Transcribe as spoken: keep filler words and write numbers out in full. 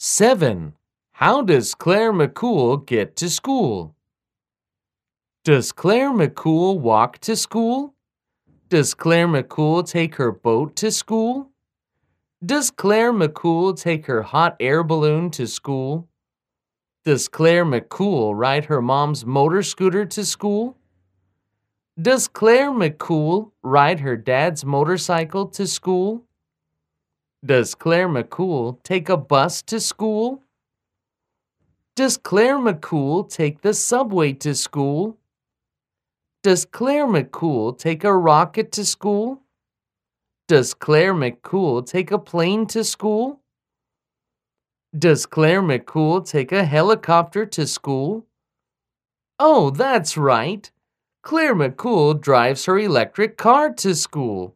seven. How does Claire McCool get to school? Does Claire McCool walk to school? Does Claire McCool take her boat to school? Does Claire McCool take her hot air balloon to school? Does Claire McCool ride her mom's motor scooter to school? Does Claire McCool ride her dad's motorcycle to school? Does Claire McCool take a bus to school? Does Claire McCool take the subway to school? Does Claire McCool take a rocket to school? Does Claire McCool take a plane to school? Does Claire McCool take a helicopter to school? Oh, that's right. Claire McCool drives her electric car to school.